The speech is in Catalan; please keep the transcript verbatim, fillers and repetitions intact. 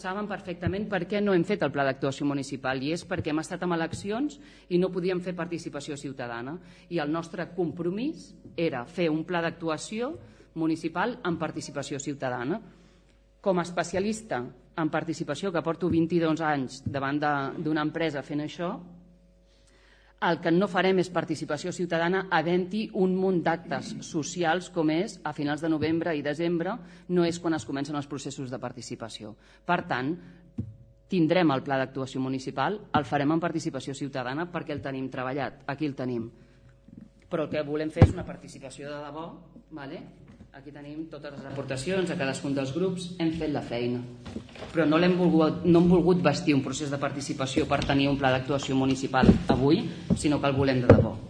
saben perfectament per què no hem fet el pla d'actuació municipal, i és perquè hem estat en eleccions i no podíem fer participació ciutadana, i el nostre compromís era fer un pla d'actuació municipal amb participació ciutadana. Com a especialista en participació, que porto vint-i-dos anys davant d'una empresa fent això, el que no farem és participació ciutadana havent-hi un munt d'actes socials com és a finals de novembre i desembre, no és quan es comencen els processos de participació. Per tant, tindrem el pla d'actuació municipal, el farem en participació ciutadana perquè el tenim treballat, aquí el tenim. Però el que volem fer és una participació de debò, vale? Aquí tenim totes les aportacions a cadascun dels grups, hem fet la feina. Però no hem volgut, no hem volgut vestir un procés de participació per tenir un pla d'actuació municipal avui, sinó que el volem de debò.